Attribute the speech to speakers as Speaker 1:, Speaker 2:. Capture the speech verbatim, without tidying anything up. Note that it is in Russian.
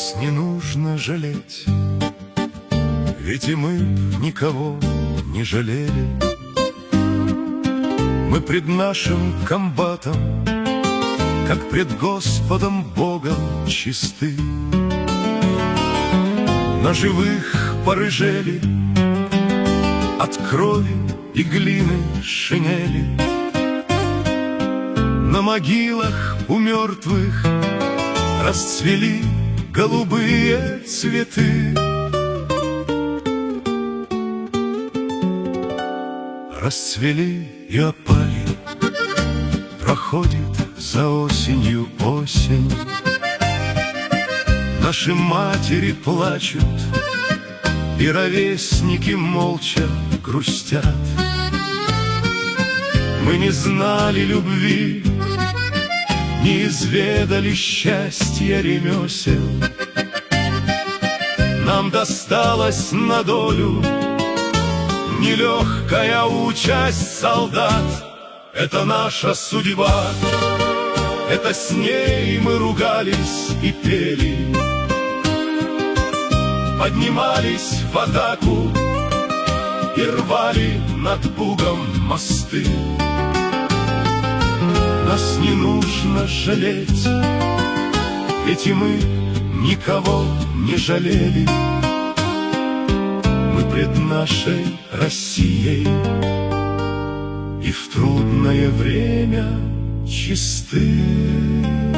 Speaker 1: Нас не нужно жалеть, ведь и мы никого не жалели. Мы пред нашим комбатом, как пред Господом Богом, чисты. На живых порыжели от крови и глины шинели. На могилах у мертвых расцвели голубые цветы. Расцвели и опали, проходит за осенью осень. Наши матери плачут, и ровесники молча грустят. Мы не знали любви, не изведали счастья ремесел. Нам досталась на долю нелегкая участь солдат. Это наша судьба, это с ней мы ругались и пели, поднимались в атаку и рвали над Бугом мосты. Нас не нужно жалеть, ведь и мы никого не жалели. Мы пред нашей Россией и в трудное время чисты.